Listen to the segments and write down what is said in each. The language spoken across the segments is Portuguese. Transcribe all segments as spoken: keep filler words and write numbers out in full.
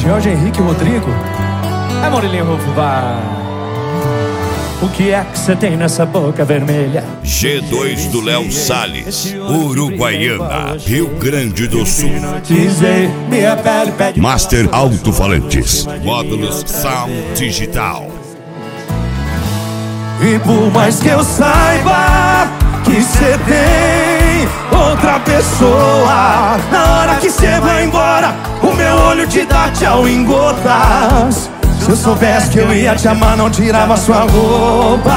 Jorge Henrique Rodrigo. É Murilinho Rufo, vai. O que é que você tem nessa boca vermelha? G dois do Léo Salles, Uruguaiana, Rio Grande do Sul. Master Alto-Falantes, módulos Sound Digital. E por mais que eu saiba que cê tem outra pessoa, na hora que cê vai embora, o meu olho te dá tchau em gotas. Se eu soubesse que eu ia te amar, não tirava sua roupa.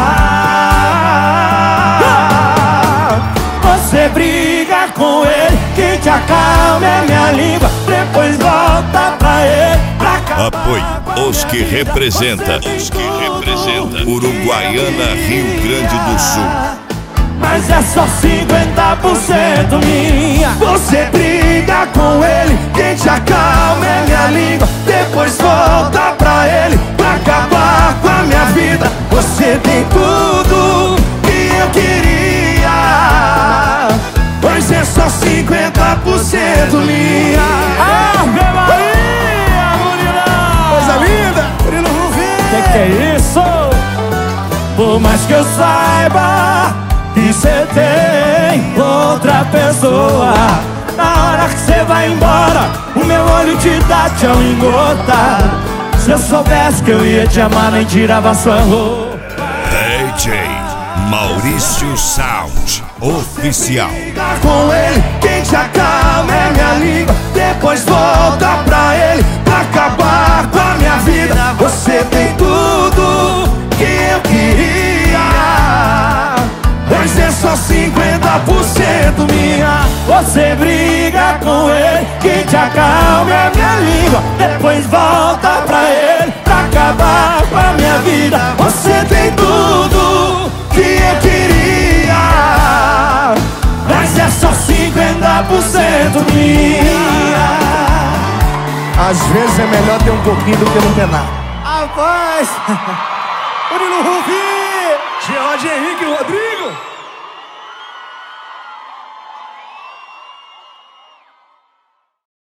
Você briga com ele, quem te acalma é minha língua. Depois volta pra ele, pra cá. Apoie os que representa, os que representa Uruguaiana, Rio Grande do Sul. Mas é só cinquenta por cento minha. Você briga com ele, quem te acalma é minha língua. Depois volta pra ele, pra acabar com a minha vida. Você tem tudo que eu queria, pois é só cinquenta por cento minha. Ave Maria, Murilão! Coisa linda! Murilo Rufo! Que que é isso? Por mais que eu saiba que cê tem outra pessoa, na hora que cê vai embora, o meu olho te dá tchau em gota. Se eu soubesse que eu ia te amar, nem tirava sua roupa. D J Maurício Sound Oficial. Briga com ele, quem te acalma é minha língua. Depois volta pra ele, pra acabar com a minha vida. Você tem tudo que eu queria, pois é só cinquenta por cento minha. Você briga com ele, quem te acalma é minha língua. Depois volta pra ele, pra acabar com a minha vida. Você tem tudo que eu queria, mas é só cinquenta por cento minha. Às vezes é melhor ter um pouquinho do que não ter nada. Rapaz! Murilo Rufo! Jorge Henrique Rodrigo!